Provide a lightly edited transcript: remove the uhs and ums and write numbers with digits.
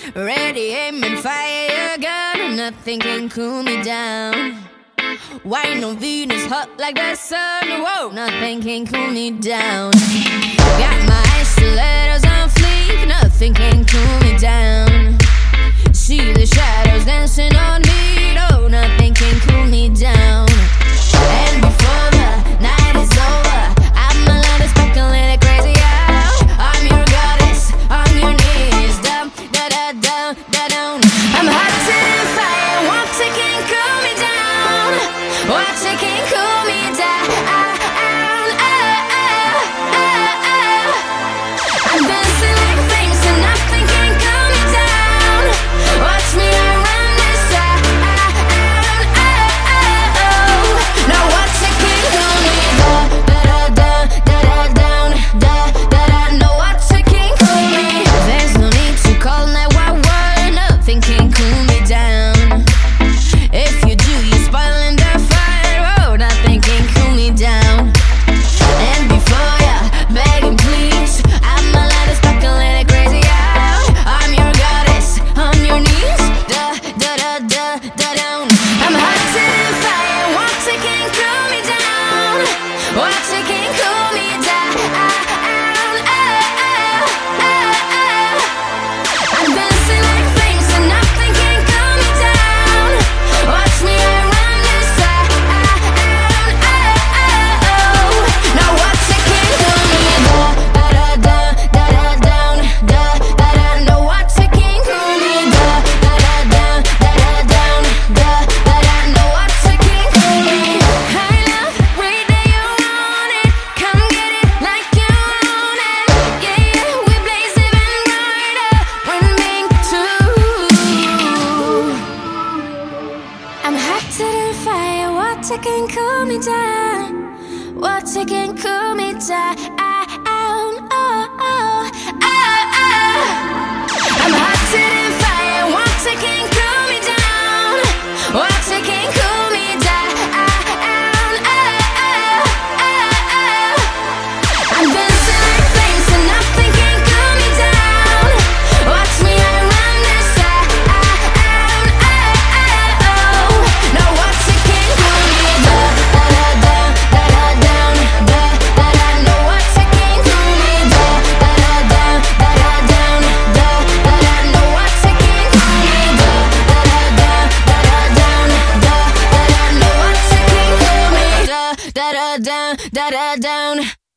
Ready, aim, and fire your gun. Nothing can cool me down. Wine on Venus, hot like the sun. Whoa, nothing can cool me down. Got my stilettos on fleek. Nothing can cool me down. See the shadows dancing on me. No, nothing can cool me down. And before the night is over, I'm a little speculating crazy out. I'm your goddess on your knees. Dum, da da dum, da dum. I'm hot to the fire. Water can cool me down. Water can cool me down. I'm dancing like flames and nothing can cool me down. Watch me around this town. Now water can cool me down. Da da da da down. Da da da. No water can cool me. There's no need to call 911. Nothing can cool me down. If you do, you're spoiling the fire. Oh, nothing can cool me down. And before ya begging please, I'm a little speculating crazy out. I'm your goddess on your knees. Da da da da da down. I'm hot to the fire. Water can cool me down. Water can cool me down. I'm dancing like flames and nothing can cool me down. Watch me around this town. Now water can cool me down. Da da da da da down. Da da da. No water can cool me down. Da da da da da down. Da da da. No water can cool me. I love way that you want it. Come get it like you want it. Yeah yeah, we blaze even brighter when being two. I'm hot to the fire. Water can cool me down. Water can cool me down.